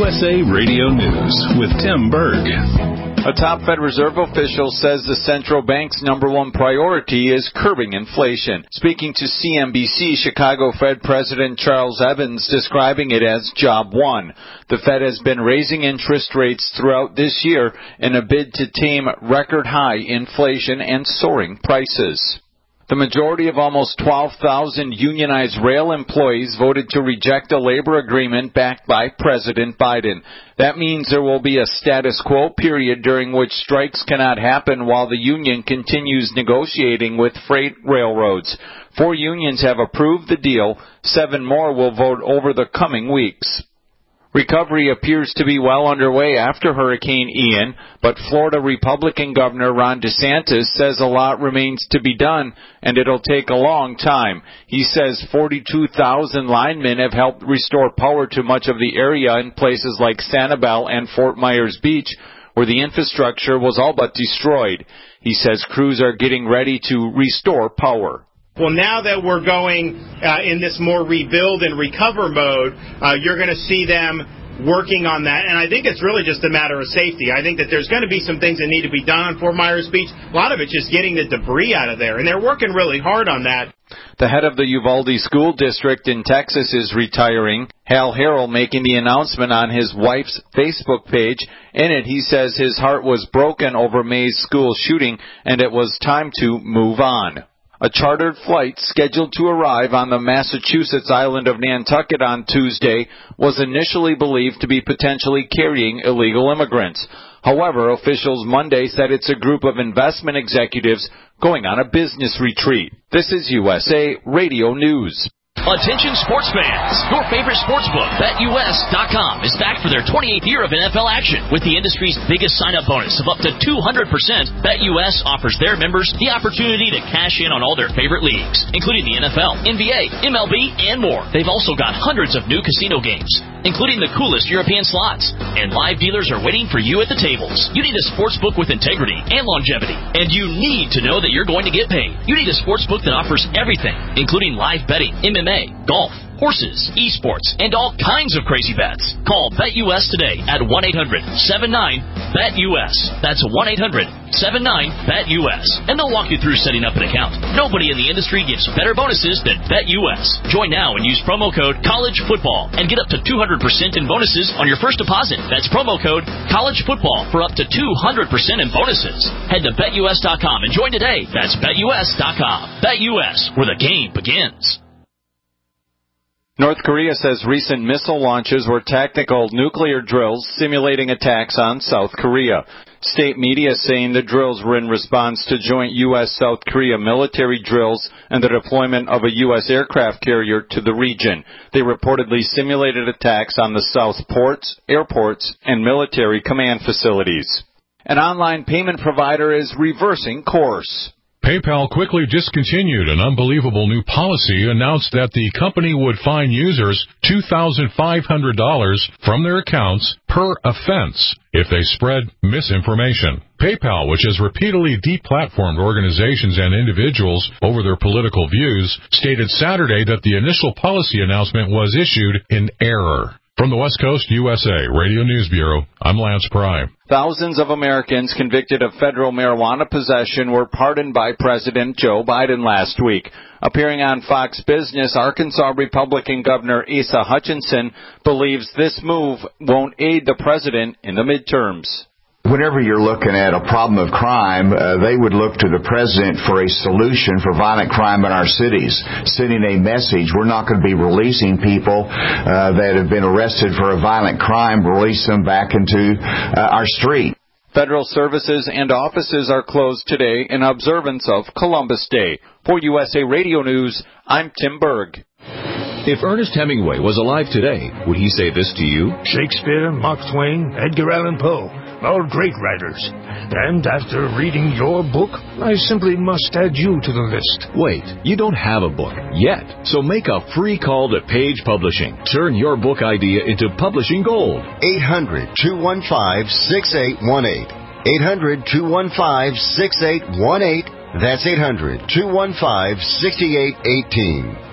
USA Radio News with Tim Berg. A top Fed Reserve official says the central bank's number one priority is curbing inflation. Speaking to CNBC, Chicago Fed President Charles Evans describing it as Job One. The Fed has been raising interest rates throughout this year in a bid to tame record-high inflation and soaring prices. The majority of almost 12,000 unionized rail employees voted to reject a labor agreement backed by President Biden. That means there will be a status quo period during which strikes cannot happen while the union continues negotiating with freight railroads. 4 unions have approved the deal. 7 more will vote over the coming weeks. Recovery appears to be well underway after Hurricane Ian, but Florida Republican Governor Ron DeSantis says a lot remains to be done, and it'll take a long time. He says 42,000 linemen have helped restore power to much of the area in places like Sanibel and Fort Myers Beach, where the infrastructure was all but destroyed. He says crews are getting ready to restore power. Well, now that we're going in this more rebuild and recover mode, you're going to see them working on that. And I think it's really just a matter of safety. I think that there's going to be some things that need to be done on Fort Myers Beach. A lot of it's just getting the debris out of there. And they're working really hard on that. The head of the Uvalde School District in Texas is retiring. Hal Harrell making the announcement on his wife's Facebook page. In it, he says his heart was broken over May's school shooting and it was time to move on. A chartered flight scheduled to arrive on the Massachusetts island of Nantucket on Tuesday was initially believed to be potentially carrying illegal immigrants. However, officials Monday said it's a group of investment executives going on a business retreat. This is USA Radio News. Attention sports fans, your favorite sportsbook, BetUS.com, is back for their 28th year of NFL action. With the industry's biggest sign-up bonus of up to 200%, BetUS offers their members the opportunity to cash in on all their favorite leagues, including the NFL, NBA, MLB, and more. They've also got hundreds of new casino games, including the coolest European slots. And live dealers are waiting for you at the tables. You need a sportsbook with integrity and longevity, and you need to know that you're going to get paid. You need a sportsbook that offers everything, including live betting, MMA, golf, horses, esports, and all kinds of crazy bets. Call BetUS today at 1-800-79-BET-US. That's 1-800-79-BET-US. And they'll walk you through setting up an account. Nobody in the industry gives better bonuses than BetUS. Join now and use promo code COLLEGEFOOTBALL and get up to 200% in bonuses on your first deposit. That's promo code COLLEGEFOOTBALL for up to 200% in bonuses. Head to BetUS.com and join today. That's BetUS.com. BetUS, where the game begins. North Korea says recent missile launches were tactical nuclear drills simulating attacks on South Korea. State media saying the drills were in response to joint U.S.-South Korea military drills and the deployment of a U.S. aircraft carrier to the region. They reportedly simulated attacks on the South ports, airports, and military command facilities. An online payment provider is reversing course. PayPal quickly discontinued an unbelievable new policy, announced that the company would fine users $2,500 from their accounts per offense if they spread misinformation. PayPal, which has repeatedly deplatformed organizations and individuals over their political views, stated Saturday that the initial policy announcement was issued in error. From the West Coast USA Radio News Bureau, I'm Lance Pry. Thousands of Americans convicted of federal marijuana possession were pardoned by President Joe Biden last week. Appearing on Fox Business, Arkansas Republican Governor Asa Hutchinson believes this move won't aid the president in the midterms. Whenever you're looking at a problem of crime, they would look to the president for a solution for violent crime in our cities, sending a message. We're not going to be releasing people that have been arrested for a violent crime, release them back into our street. Federal services and offices are closed today in observance of Columbus Day. For USA Radio News, I'm Tim Berg. If Ernest Hemingway was alive today, would he say this to you? Shakespeare, Mark Twain, Edgar Allan Poe, all great writers. And after reading your book, I simply must add you to the list. Wait, you don't have a book yet, so make a free call to Page Publishing. Turn your book idea into publishing gold. 800-215-6818. 800-215-6818. That's 800-215-6818.